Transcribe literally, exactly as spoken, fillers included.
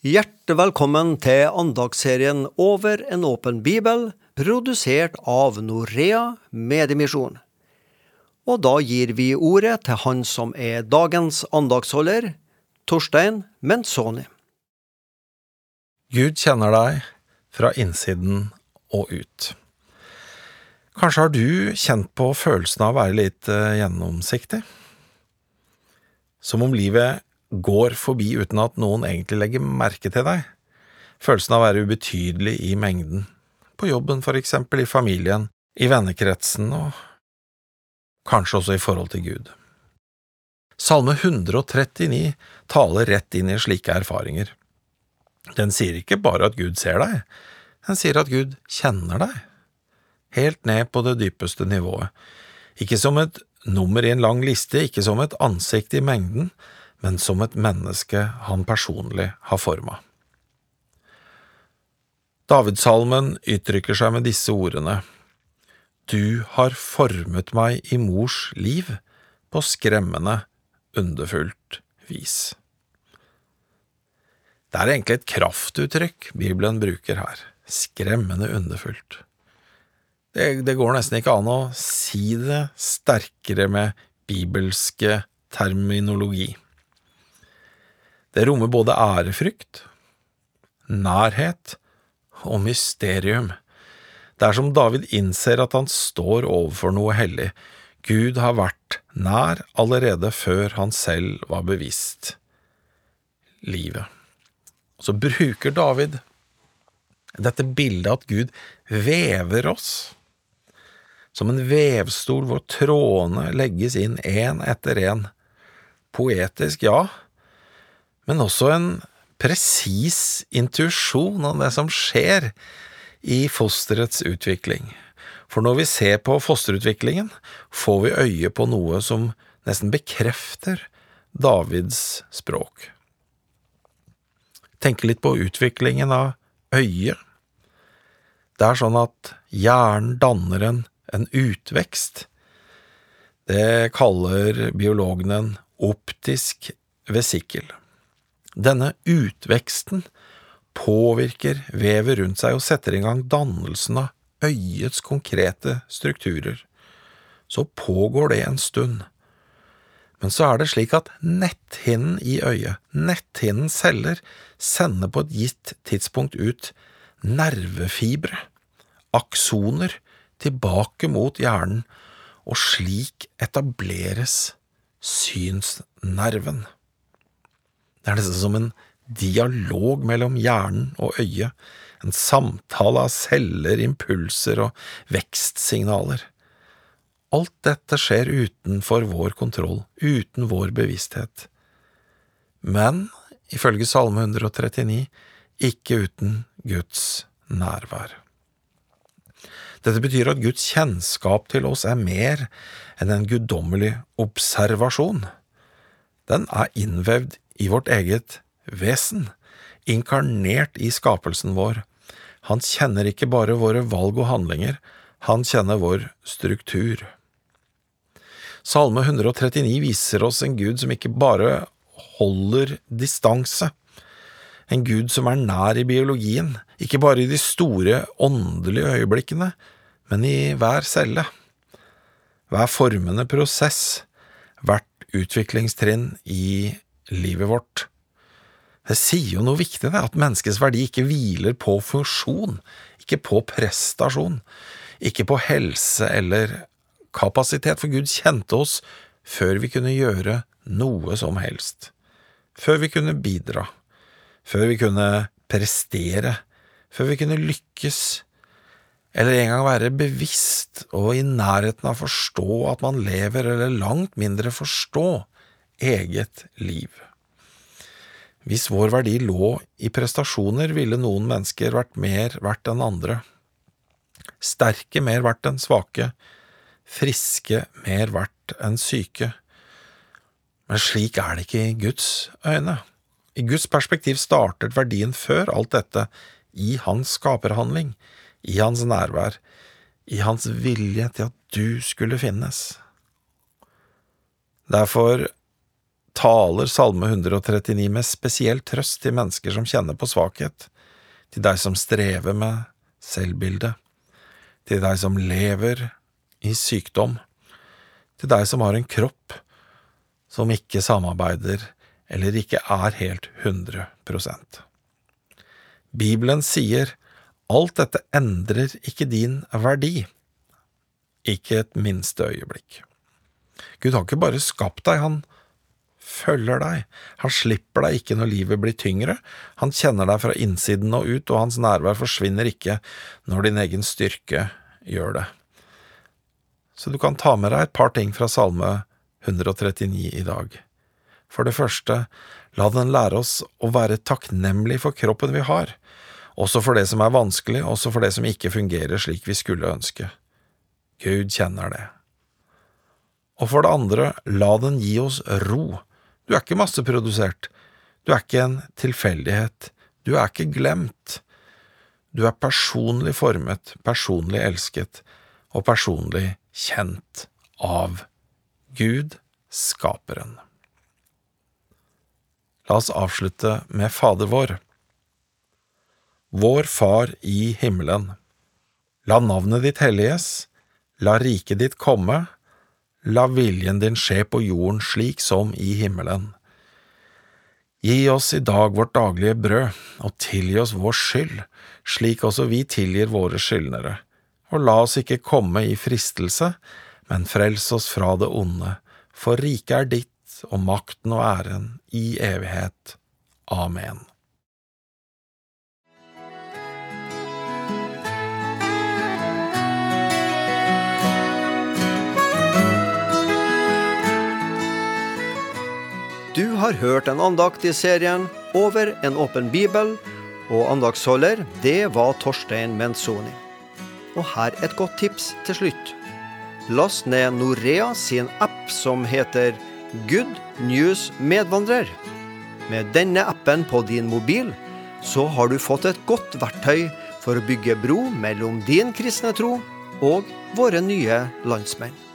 Hjertelig velkommen til andagsserien Over en åpen bibel, produsert av Norea Mediemisjon. Og da gir vi ordet til han som er dagens andagsholder, Torstein Menzoni. Gud kjenner deg fra innsiden og ut. Kanskje har du kjent på følelsen av å være litt eh, gjennomsiktig? Som om livet går forbi uten at noen egentlig legger merke til deg. Følelsen av å være ubetydelig i mengden. På jobben for eksempel, i familien, i vennekretsen og kanskje også i forhold til Gud. Salme one thirty-nine taler rett inn i slike erfaringer. Den sier ikke bare at Gud ser deg, den sier at Gud kjenner deg. Helt ned på det dypeste nivået. Ikke som et nummer i en lang liste, ikke som et ansikt i mengden, men som et menneske han personlig har formet. Davidsalmen uttrykker seg med disse ordene: Du har formet meg i mors liv på skremmende, underfullt vis. Det er egentlig et kraftuttrykk Bibelen bruker her. Skremmende underfullt. Det, det går nesten ikke an å si det sterkere med bibelske terminologi. Det rommer både ærefrykt, nærhet og mysterium. Det er som David innser at han står overfor noe hellig. Gud har vært nær allerede før han selv var bevisst livet. Så bruker David dette bildet at Gud vever oss som en vevstol hvor trådene legges inn en etter en. Poetisk, ja, men også en presis intuisjon av det som skjer i fosterets utvikling. For når vi ser på fosterutviklingen, får vi øye på noe som nesten bekrefter Davids språk. Tenk litt på utviklingen av øyet. Det er sånn at hjernen danner en, en utvekst. Det kaller biologen en optisk vesikkel. Denne utveksten påvirker vevet rundt seg og setter i gang dannelsen av øyets konkrete strukturer. Så pågår det en stund. Men så er det slik at netthinnen i øyet, netthinnens celler, sender på et gitt tidspunkt ut nervefibre, aksoner, tilbake mot hjernen, og slik etableres synsnerven. Det er nesten som en dialog mellom hjernen og øyet, en samtale av celler, impulser og vekstsignaler. Alt dette skjer utenfor vår kontroll, uten vår bevissthet. Men, ifølge Salme one thirty-nine, ikke uten Guds nærvær. Dette betyr at Guds kjennskap til oss er mer enn en guddommelig observasjon. Den er innvevd i vårt eget vesen, inkarnert i skapelsen vår. Han kjenner ikke bare våre valg og handlinger, han kjenner vår struktur. Salme one thirty-nine viser oss en Gud som ikke bare holder distanse, en Gud som er nær i biologien, ikke bare i de store åndelige øyeblikkene, men i hver celle, hver formende prosess, hvert utviklingstrinn i livet vårt. Det sier jo noe viktig, det, at menneskets verdi ikke hviler på funksjon, ikke på prestasjon, ikke på helse eller kapasitet, for Gud kjente oss før vi kunne gjøre noe som helst, før vi kunne bidra, før vi kunne prestere, før vi kunne lykkes, eller en gang være bevisst og i nærheten av forstå at man lever, eller langt mindre forstå eget liv. Hvis vår verdi lå i prestasjoner, ville noen mennesker vært mer verdt enn andre. Sterke mer verdt enn svake, friske mer verdt enn syke. Men slik er det ikke i Guds øyne. I Guds perspektiv startet verdien før alt dette i hans skaperhandling, i hans nærvær, i hans vilje til at du skulle finnes. Derfor taler Salme hundre og trettini med spesiell trøst til mennesker som kjenner på svakhet, til deg som strever med selvbildet, til deg som lever i sykdom, til deg som har en kropp som ikke samarbeider eller ikke er helt hundre prosent. Bibelen sier, alt dette endrer ikke din verdi, ikke et minste øyeblikk. Gud har ikke bare skapt deg, han følger deg. Han slipper deg ikke når livet blir tyngre. Han kjenner deg fra innsiden og ut, og hans nærvær forsvinner ikke når din egen styrke gjør det. Så du kan ta med deg et par ting fra Salme hundre og trettini i dag. For det første, la den lære oss å være takknemlig for kroppen vi har, også for det som er vanskelig, også for det som ikke fungerer slik vi skulle ønske. Gud kjenner det. Og for det andre, la den gi oss ro. Du er ikke masseprodusert. Du er ikke en tilfeldighet. Du er ikke glemt. Du er personlig formet, personlig elsket og personlig kjent av Gud, skaperen. La oss avslutte med Fader vår. Vår Far i himmelen. La navnet ditt helliges, la riket ditt komme, la viljen din skje på jorden slik som i himmelen. Gi oss i dag vårt daglige brød, og tilgi oss vår skyld, slik også vi tilgir våre skyldnere. Og la oss ikke komme i fristelse, men frels oss fra det onde, for riket er ditt, og makten og æren i evighet. Amen. Du har hørt en andakt i serien Over en åpen bibel, og andaktsholder, det var Torstein Menzoni. Og her et godt tips til slutt. Last ned Norea sin app som heter Good News Medvandrer. Med denne appen på din mobil, så har du fått et godt verktøy for å bygge bro mellom din kristne tro og våre nye landsmenn.